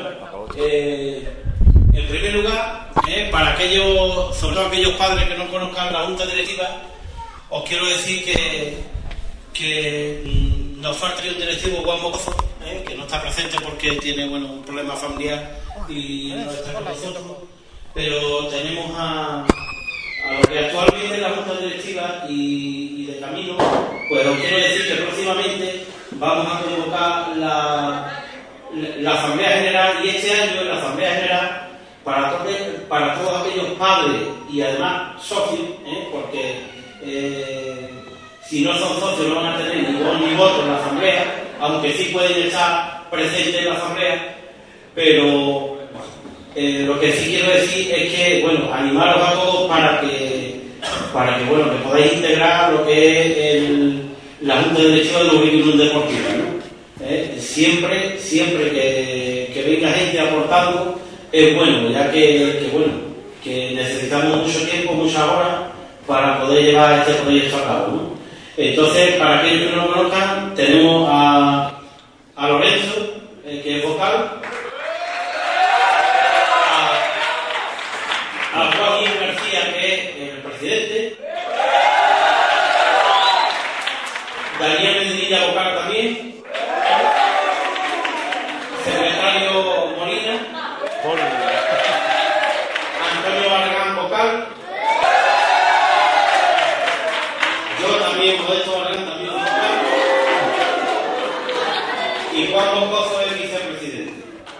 en primer lugar, para sobre todo aquellos padres que no conozcan la Junta Directiva, os quiero decir que nos falta un directivo, Juan Mozo, que no está presente porque tiene un problema familiar y no está con nosotros, pero tenemos a lo que actualmente es la Junta Directiva y de camino. Pues os quiero decir que próximamente vamos a convocar la Asamblea General, y este año la Asamblea General para todos aquellos padres y además socios, porque si no son socios no van a tener ni voz ni voto en la Asamblea, aunque sí pueden estar presentes en la Asamblea, pero lo que sí quiero decir es que, animaros a todos para que que podáis integrar lo que es la Junta Directiva de Dubrique Unión Deportiva, ¿no? Siempre que venga gente aportando es bueno, ya que necesitamos mucho tiempo, muchas horas para poder llevar este proyecto a cabo, ¿no? Entonces, para aquellos que no lo conozcan, tenemos a Lorenzo, que es vocal, a Joaquín García, que es el presidente, Daniel Medinilla, vocal también, secretario Molina, Antonio Barragán, vocal, yo también, Modesto Barragán, también vocal, y Juan Moscoso es vicepresidente.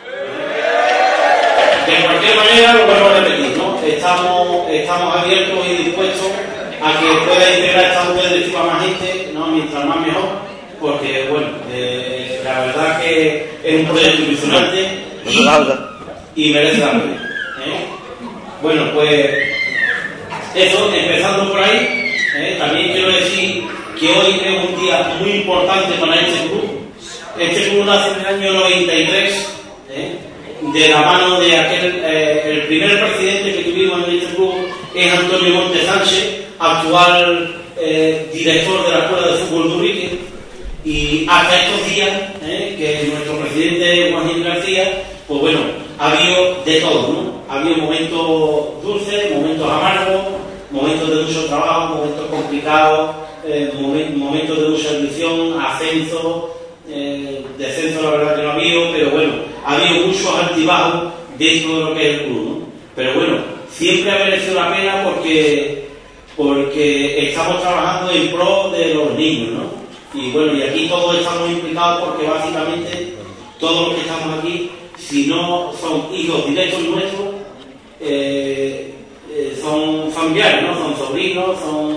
De cualquier manera, lo vuelvo a repetir, ¿no? Estamos abiertos y dispuestos a que pueda integrar esta Junta Directiva más gente, ¿no? Mientras más mejor, porque, la verdad que es un proyecto ilusionante y merece la pena. Bueno, pues eso, empezando por ahí, también quiero decir que hoy es un día muy importante para este club. Este club nace en el año 93, de la mano de el primer presidente que tuvimos en este club es Antonio Monte Sánchez, actual director de la Escuela de Fútbol de Ubrique, y hasta estos días, que nuestro presidente Joaquín García, pues ha habido de todo, ¿no? Ha habido momentos dulces, momentos amargos, momentos de mucho trabajo, momentos complicados, momentos de mucha ilusión, ascenso, descenso la verdad que no ha habido, pero ha habido muchos altibajos dentro de lo que es el club, ¿no? Pero siempre ha merecido la pena porque estamos trabajando en pro de los niños, ¿no? Y aquí todos estamos implicados porque básicamente todos los que estamos aquí, si no son hijos directos nuestros, son familiares, ¿no? Son sobrinos,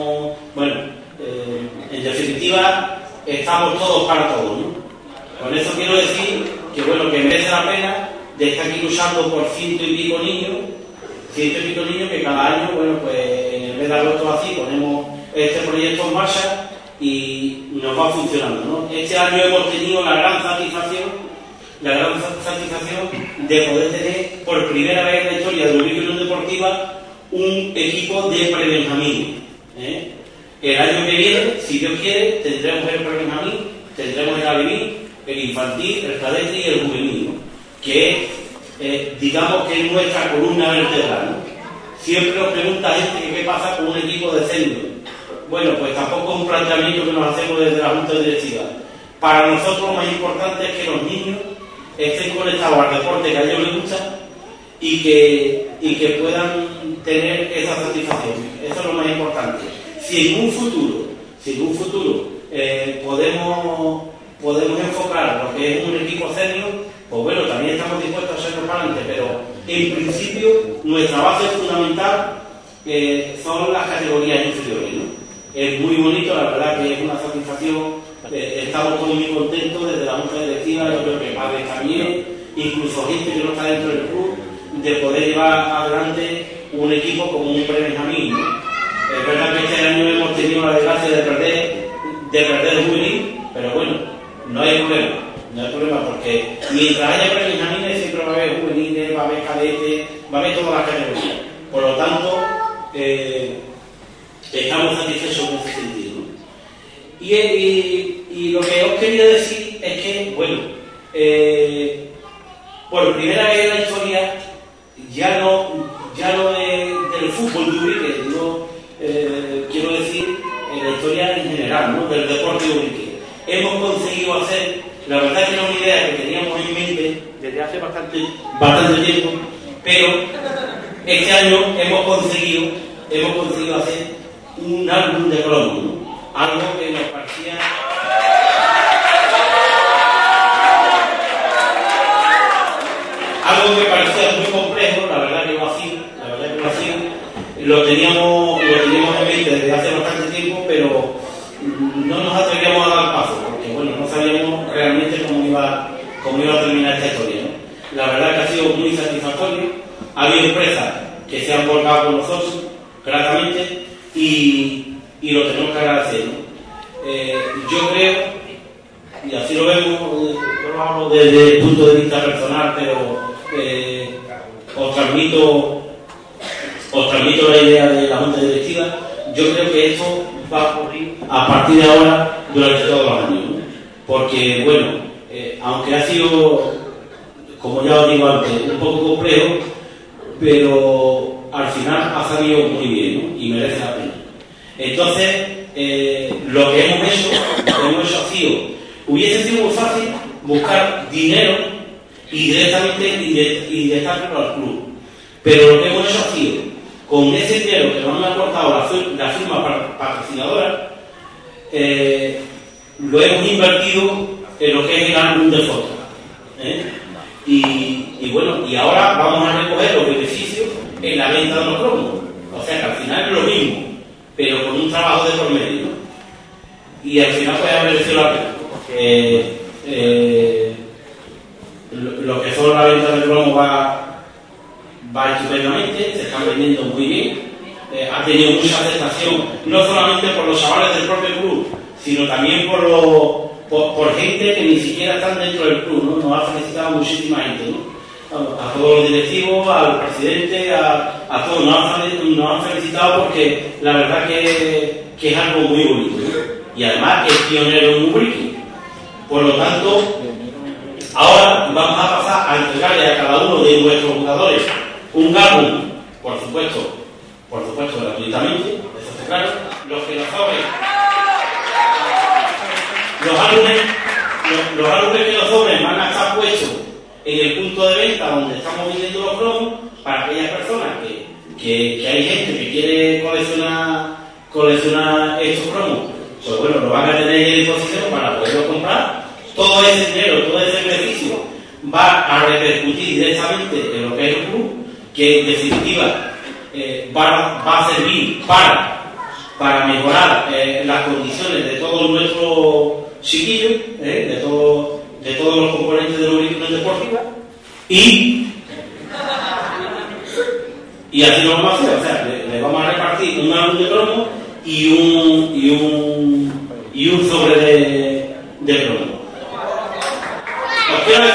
en definitiva estamos todos para todos, ¿no? Con eso quiero decir que merece la pena de estar aquí luchando por ciento y pico niños que cada año, en el mes de agosto así ponemos este proyecto en marcha y nos va funcionando, ¿no? Este año hemos tenido la gran satisfacción de poder tener por primera vez en la historia de Dubrique Unión Deportiva un equipo de prebenjamín. El año que viene, si Dios quiere, tendremos el prebenjamín, tendremos el alevín, el infantil, el cadete y el juvenil, ¿no? Que digamos que es nuestra columna vertebral, ¿no? Siempre nos pregunta gente que qué pasa con un equipo de senior. Pues tampoco es un planteamiento que nos hacemos desde la Junta Directiva. Para nosotros lo más importante es que los niños estén conectados al deporte que a ellos les gusta y que puedan tener esa satisfacción. Eso es lo más importante. Si en un futuro podemos enfocar lo que es un equipo senior, pues también estamos dispuestos a hacerlo para adelante, pero en principio nuestra base fundamental son las categorías inferiores, ¿no? Es muy bonito, la verdad que es una satisfacción, estamos todos muy contentos desde la Junta Directiva, yo creo que padres también, incluso gente que no está dentro del club, de poder llevar adelante un equipo como un prebenjamín, ¿no? Es verdad que este año hemos tenido la desgracia de perder el juvenil, pero no hay problema, porque mientras haya prebenjamines siempre va a haber juveniles, va a haber cadetes, va a haber todas las categorías. Por lo tanto, estamos satisfechos en ese sentido, ¿no? Y lo que os quería decir es que, por primera vez en la historia, ya no del fútbol de Ubrique, quiero decir, en la historia en general, ¿no?, del deporte de Ubrique. Hemos conseguido hacer, la verdad es que era una idea que teníamos en mente desde hace bastante tiempo, pero este año hemos conseguido hacer un álbum de cromos, ¿no?, algo que nos parecía... Algo que parecía muy complejo, la verdad que lo ha sido, lo teníamos en mente desde hace bastante tiempo, pero no nos atrevíamos a dar paso, porque bueno, no sabíamos realmente cómo iba a terminar esta historia, ¿no? La verdad que ha sido muy satisfactorio, ha habido empresas que se han volcado con nosotros, claramente, y lo tenemos que agradecer, ¿no? Yo creo, y así lo vemos, yo lo hablo desde el punto de vista personal, pero os transmito la idea de la Junta Directiva. Yo creo que esto va a ocurrir a partir de ahora durante todos los años, ¿no? Porque, bueno, aunque ha sido, como ya os digo antes, un poco complejo, pero al final ha salido muy bien, ¿no?, y merece la pena. Entonces, lo que hemos hecho ha sido, hubiese sido muy fácil buscar dinero y directamente inyectarlo al club, pero lo que hemos hecho ha sido, con ese dinero que nos han aportado la firma patrocinadora, lo hemos invertido en lo que es el álbum de fotos, y bueno, y ahora vamos a recoger los beneficios en la venta de los cromos, o sea que al final es lo mismo, pero con un trabajo de por medio, ¿no? Y al final puede haber merecido la pena. Lo que son la venta de cromo va estupendamente, se están vendiendo muy bien, ha tenido mucha aceptación, no solamente por los chavales del propio club, sino también por gente que ni siquiera están dentro del club, ¿no? Nos ha felicitado muchísima gente, ¿no? A todos los directivos, al presidente, a todos nos han felicitado, porque la verdad que es algo muy bonito, ¿no? Y además es pionero en Ubrique. Por lo tanto, ahora vamos a pasar a entregarle a cada uno de nuestros jugadores un álbum, por supuesto gratuitamente, eso está claro. Los que lo sobren, los álbumes que nos sobren van a estar puestos en el punto de venta donde estamos vendiendo los cromos, para aquellas personas que hay gente que quiere coleccionar estos cromos, pues bueno, lo van a tener a disposición para poderlo comprar. Todo ese dinero, todo ese beneficio va a repercutir directamente en lo que es el club, que en definitiva va a servir para mejorar las condiciones de todos nuestros chiquillos, de todos los componentes de la Unión Deportiva, y así lo vamos a hacer. O sea, le vamos a repartir un álbum de cromo y un sobre de cromo. Os quiero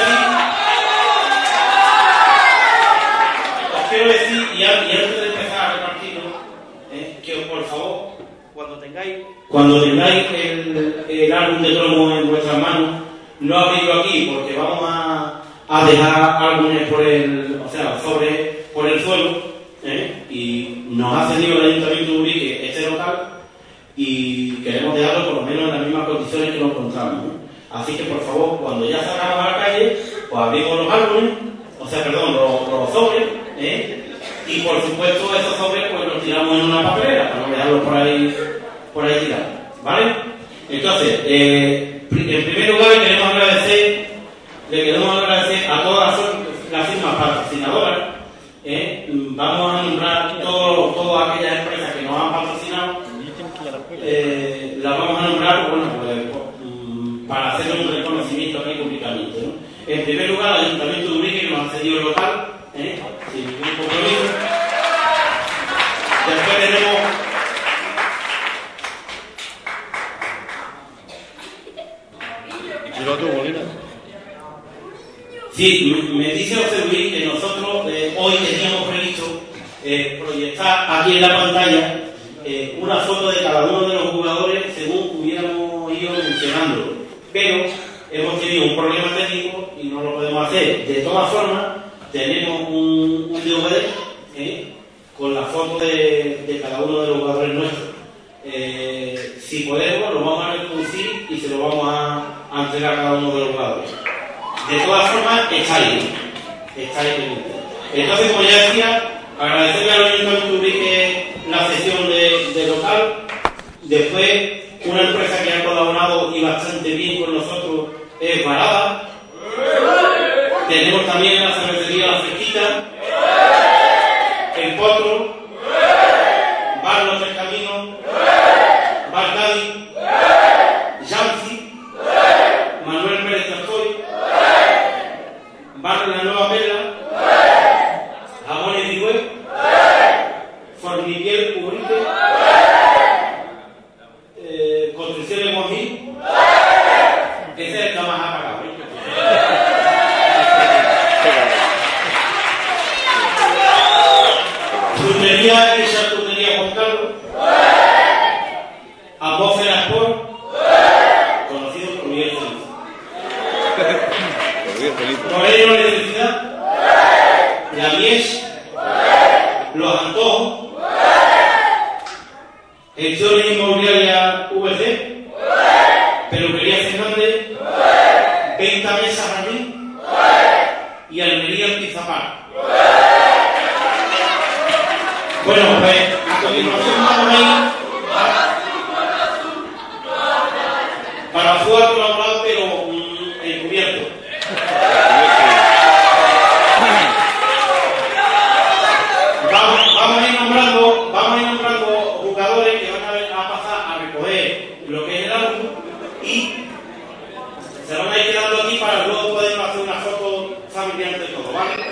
decir, y antes de empezar a repartirlo, que por favor, cuando tengáis el álbum de cromo en vuestras manos, no abrirlo aquí, porque vamos a dejar álbumes por el suelo, y nos ha cedido el Ayuntamiento de Ubrique este local, y queremos dejarlo por lo menos en las mismas condiciones que nos encontramos, ¿no? Así que por favor, cuando ya salgamos a la calle, pues abrimos los álbumes, los sobres, y por supuesto esos sobres pues los tiramos en una papelera para no dejarlos por ahí tirados, ¿vale? Entonces, en primer lugar le queremos agradecer a todas las firmas patrocinadoras. Vamos a nombrar todas aquellas empresas que nos han patrocinado, las vamos a nombrar, bueno, para hacer un reconocimiento aquí públicamente, ¿no? En primer lugar, el Ayuntamiento de Ubrique, que nos ha cedido el local, sin ningún compromiso. Después tenemos sí, me dice José Luis que nosotros hoy teníamos previsto proyectar aquí en la pantalla una foto de cada uno de los jugadores según hubiéramos ido mencionándolo, pero hemos tenido un problema técnico y no lo podemos hacer. De todas formas, tenemos un DVD con la foto de cada uno de los jugadores nuestros. si podemos, lo vamos a reproducir y se lo vamos a entregar a cada uno de los jugadores. De todas formas, está ahí pendiente. Entonces, como ya decía, agradecerle al Ayuntamiento de Ubrique la cesión de local. Después, una empresa que ha colaborado y bastante bien con nosotros es Varada. Tenemos también la cervecería La Fresquita, El Potro, Bar Los Tres Caminos, Bar Cádiz, Yancy, Manuel Pérez Castoy, Bar La Nueva Perla, Jamones Digüe, Fornipiel Ubrique, Construcciones Mojín. Ese es el que más ha pagado. Frutería y charcutería Juan Carlos, Atmósfera Sport, conocido por Miguel Feliz, Moreno Electricidad, La Mies, Los Antojos, Gestiones Inmobiliaria VC, Peluquería Fernández, Venta Mesa Jardín y Almería Antizapar. Bueno, pues a continuación vamos a ir para jugar colaborado, pero encubierto. Vamos a ir nombrando jugadores que van a pasar a recoger lo que es el álbum y se van a ir quedando aquí para luego poder hacer una foto familiar de todo, ¿vale?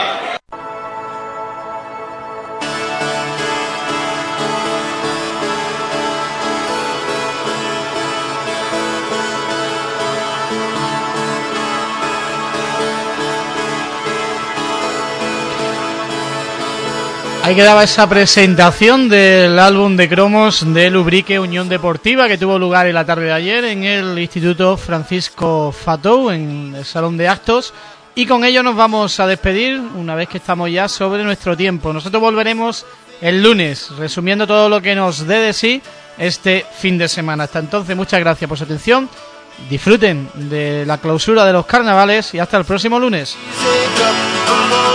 Ahí quedaba esa presentación del álbum de cromos del Ubrique Unión Deportiva que tuvo lugar en la tarde de ayer en el Instituto Francisco Fatou, en el Salón de Actos. Y con ello nos vamos a despedir una vez que estamos ya sobre nuestro tiempo. Nosotros volveremos el lunes resumiendo todo lo que nos dé de sí este fin de semana. Hasta entonces, muchas gracias por su atención. Disfruten de la clausura de los carnavales y hasta el próximo lunes.